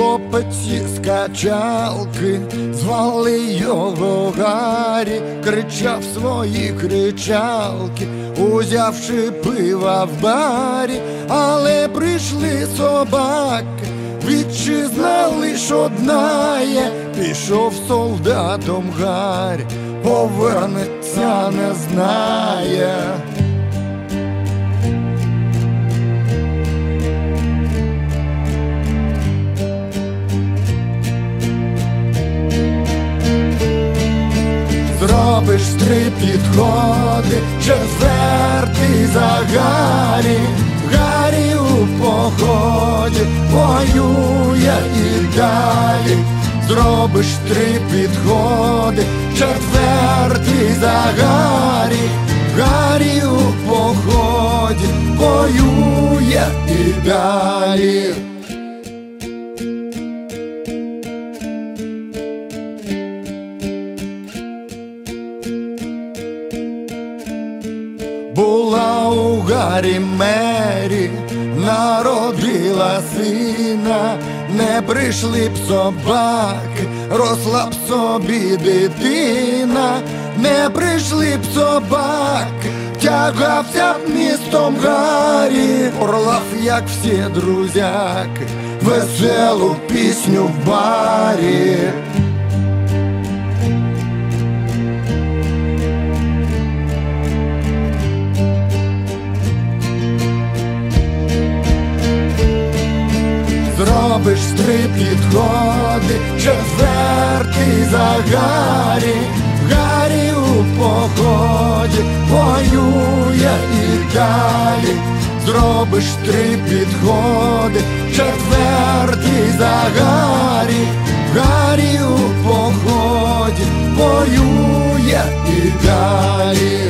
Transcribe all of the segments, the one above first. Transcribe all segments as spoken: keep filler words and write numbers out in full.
хлопець із качалки, звали його Гаррі, кричав свої кричалки, узявши пива в барі. Але прийшли собаки, вітчизна лиш одна є, пішов солдатом Гаррі, повернеться не знає. Зробиш три підходи, четвертий за Гаррі. Гаррі у поході воює і далі. Зробиш три підходи, четвертий за Гаррі. Гаррі у поході воює і далі. Була у Гаррі Мері, народила сина. Не прийшли б собаки, росла б собі дитина. Не прийшли б собаки, тягався б містом Гаррі. Орлав, як всі друзяки, веселу пісню в барі. Зробиш три підходи, четвертий за Гаррі. Гаррі у поході воює і далі. Зробиш три підходи, четвертий за Гаррі. Гаррі у поході воює і далі.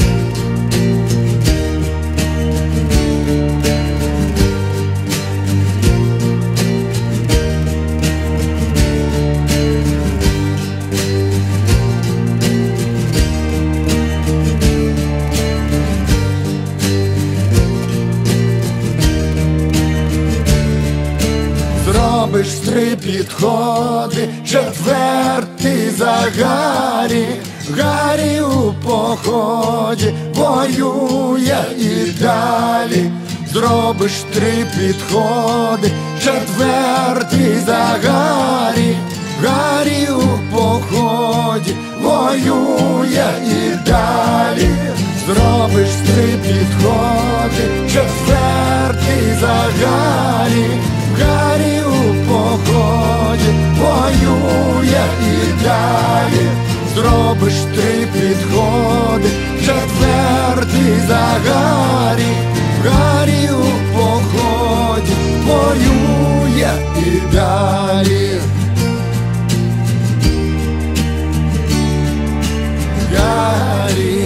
Зробиш три підходи, четвертий за Гаррі. Гаррі у поході воює і далі. Зробиш три підходи, четвертий за Гаррі. Гаррі у поході воює і далі. Зробиш три підходи, четвертий за Гаррі. Гаррі у поході воює і далі. Зробиш три підходи, четвертий за Гаррі. Гаррі у поході воює і далі. Гаррі.